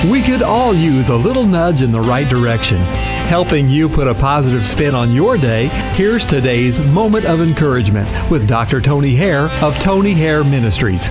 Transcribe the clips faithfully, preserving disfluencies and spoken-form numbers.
We could all use a little nudge in the right direction. Helping you put a positive spin on your day, here's today's Moment of Encouragement with Doctor Tony Hare of Tony Hare Ministries.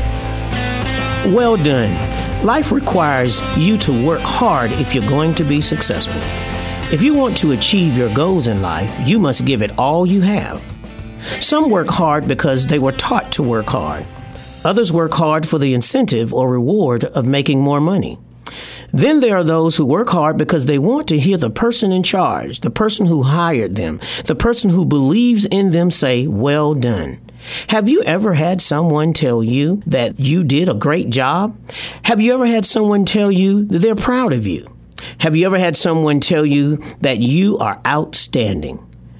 Well done. Life requires you to work hard if you're going to be successful. If you want to achieve your goals in life, you must give it all you have. Some work hard because they were taught to work hard. Others work hard for the incentive or reward of making more money. Then there are those who work hard because they want to hear the person in charge, the person who hired them, the person who believes in them say, "Well done." Have you ever had someone tell you that you did a great job? Have you ever had someone tell you that they're proud of you? Have you ever had someone tell you that you are outstanding?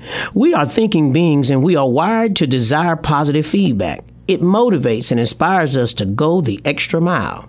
We are thinking beings and we are wired to desire positive feedback. It motivates and inspires us to go the extra mile.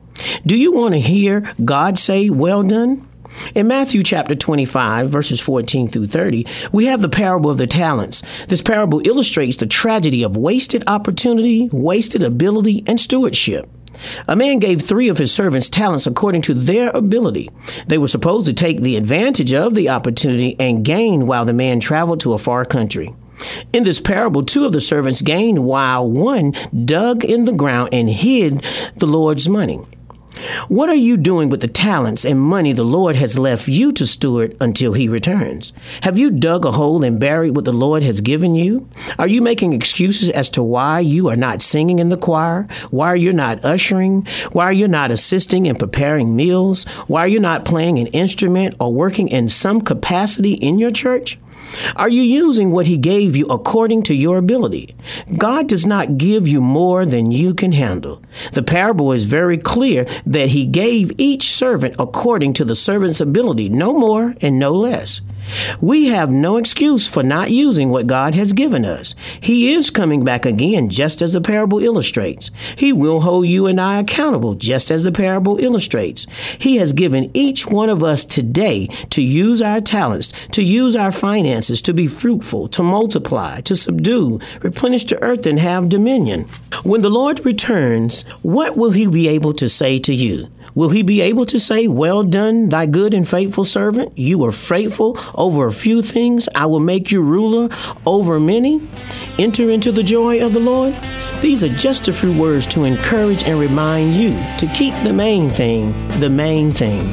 Do you want to hear God say, "Well done"? In Matthew chapter twenty-five, verses fourteen through thirty, we have the parable of the talents. This parable illustrates the tragedy of wasted opportunity, wasted ability, and stewardship. A man gave three of his servants talents according to their ability. They were supposed to take the advantage of the opportunity and gain while the man traveled to a far country. In this parable, two of the servants gained while one dug in the ground and hid the Lord's money. What are you doing with the talents and money the Lord has left you to steward until he returns? Have you dug a hole and buried what the Lord has given you? Are you making excuses as to why you are not singing in the choir? Why you're not ushering? Why you're not assisting in preparing meals? Why you're not playing an instrument or working in some capacity in your church? Are you using what he gave you according to your ability? God does not give you more than you can handle. The parable is very clear that he gave each servant according to the servant's ability, no more and no less. We have no excuse for not using what God has given us. He is coming back again, just as the parable illustrates. He will hold you and I accountable, just as the parable illustrates. He has given each one of us today to use our talents, to use our finances, to be fruitful, to multiply, to subdue, replenish the earth, and have dominion. When the Lord returns, what will he be able to say to you? Will he be able to say, "Well done, thy good and faithful servant? You were faithful over a few things. I will make you ruler over many. Enter into the joy of the Lord"? These are just a few words to encourage and remind you to keep the main thing, the main thing.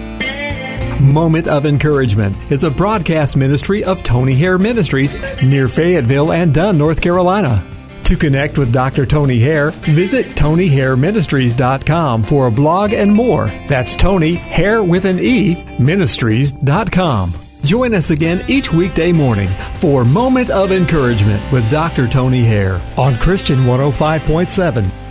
Moment of Encouragement is a broadcast ministry of Tony Hare Ministries near Fayetteville and Dunn, North Carolina. To connect with Doctor Tony Hare, visit Tony Hare Ministries dot com for a blog and more. That's Tony Hare with an E, Ministries dot com. Join us again each weekday morning for Moment of Encouragement with Doctor Tony Hare on Christian one oh five point seven.